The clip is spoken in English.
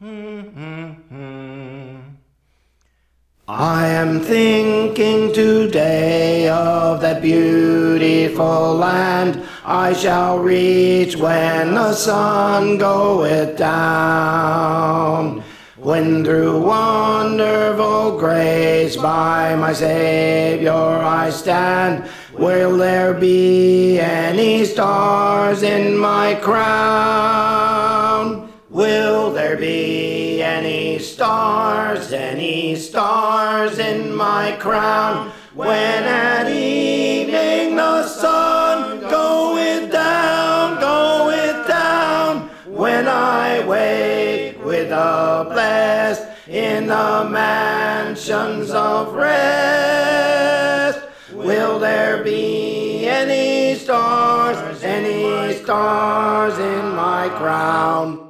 I am thinking today of that beautiful land I shall reach when the sun goeth down. When through wonderful grace by my Savior I stand, will there be any stars in my crown? Will there be any stars in my crown? When at evening the sun goeth down, when I wake with the blessed in the mansions of rest, will there be any stars in my crown?